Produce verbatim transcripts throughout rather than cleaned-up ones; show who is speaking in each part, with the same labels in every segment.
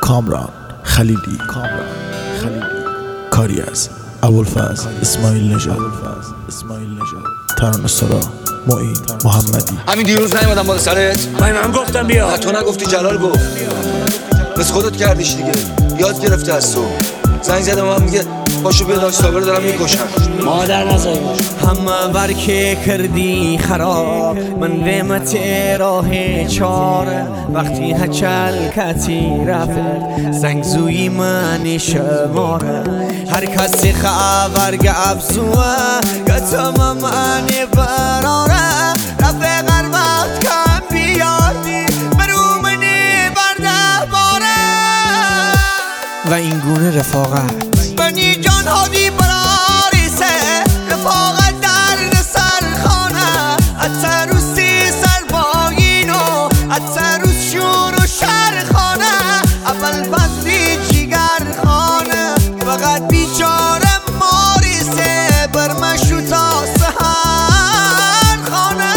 Speaker 1: کامران خلیلی کامران خلیلی کاری از ابوالفضل اسماعیل نژاد اسماعیل نژاد ترانه سرا معین محمدی.
Speaker 2: همین دیروز نیومدم بالا سرت؟
Speaker 3: من من گفتم بیا.
Speaker 2: تو نگفتی جلال گفت. بس خودت کردیش دیگه. یاد گرفته از تو. زنگ زدم من میگه باشو بیا داش صابر دارم میکشم.
Speaker 3: مادر نزایی باش.
Speaker 4: همه برکه کردی خراب من قیمت راه چاره وقتی هچل کتی رفت زنگ زوی من شماره هر کسی خبر گفزوه گتم من براره رفقر وقت کم بیادی برو منی برده باره و این گونه رفاقت بنی جان هادی براریسه رفاقت در سرخانه اتروسی سرباین و اتروس شور و شرخانه اول فصلی جیگر خانه فقط بیچاره ماریسه برمشو تا سهر خانه.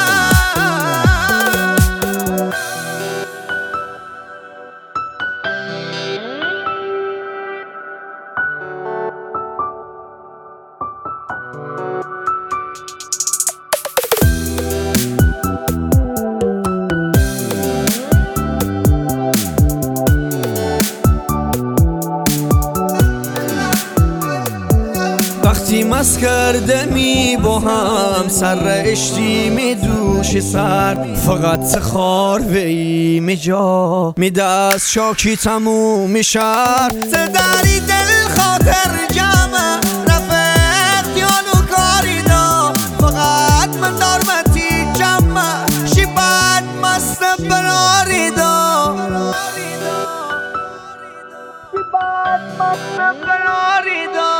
Speaker 4: وقتی مست کرده می با هم سر اشتی می دوش سر فقط خار وی می جا می دست شاکی تموم می شر زداری دل خاطر جمع رفت دیالو کاری دا فقط من دارمتی جمع شیبت مست براری دا شیبت مست براری دا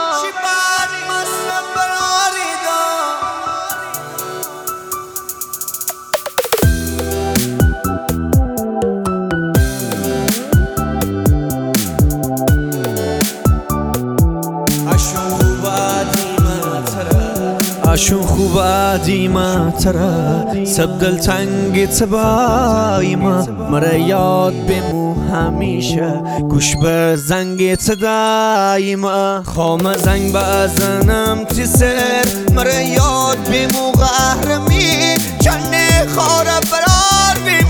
Speaker 4: اشون خوبه دیمه تره سب دل تنگی تبایمه مره یاد بمو همیشه گوش به زنگی تدایمه خام زنگ بزنم تی سر مره یاد بمو قهرمی چنه خاره برار بیم